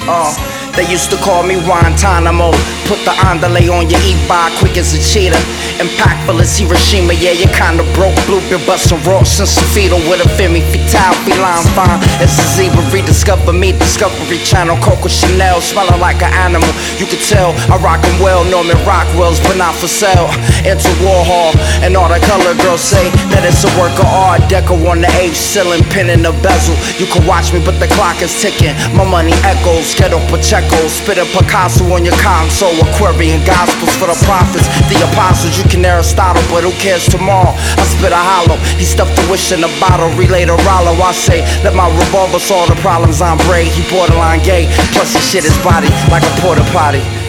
They used to call me Guantanamo. Put the underlay on your E-by quick as a cheetah. Impactful as Hiroshima, yeah, you kinda broke. Bluebeard bustin' Ross and Safito with a Femi Fatale, feline fine. It's a zebra, rediscover me, Discovery Channel. Coco Chanel, smelling like an animal. You can tell I rock 'em well, Norman Rockwell's, but not for sale. Into Warhol, and all the color girls say that it's a work of art. Deco on the H ceiling, pin in the bezel. You can watch me, but the clock is ticking. My money echoes, ghetto Pacheco, spitting Picasso on your console. Aquarian gospels for the prophets, the apostles. You can Aristotle, but who cares tomorrow? I spit a hollow, he stuffed the wish in a bottle. Relay to Rollo, I say, let my revolver solve the problems. I'm brave, he borderline gay, plus he shit his body like a porta potty.